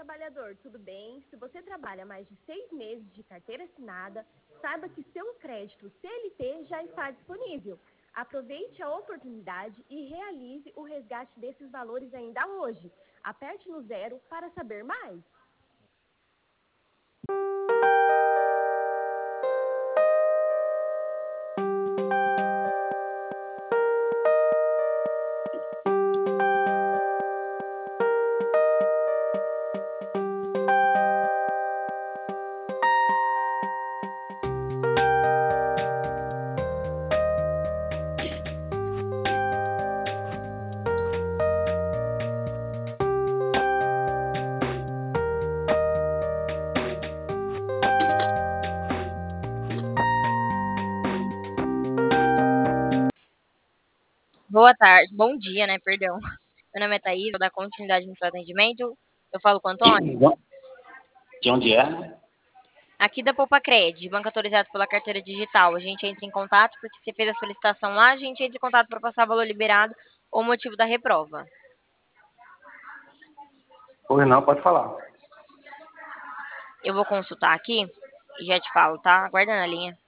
trabalhador, tudo bem? Se você trabalha mais de 6 meses de carteira assinada, saiba que seu crédito CLT já está disponível. Aproveite a oportunidade e realize o resgate desses valores ainda hoje. Aperte no 0 para saber mais. Boa tarde, bom dia, né? Perdão. Meu nome é Thaís, vou dar continuidade no seu atendimento. Eu falo com o Antônio. De onde é? Aqui da Poupa-Cred, banco autorizado pela carteira digital. A gente entra em contato porque você fez a solicitação lá, a gente entra em contato para passar valor liberado ou motivo da reprova. Pois não, pode falar. Eu vou consultar aqui e já te falo, tá? Aguarda na linha.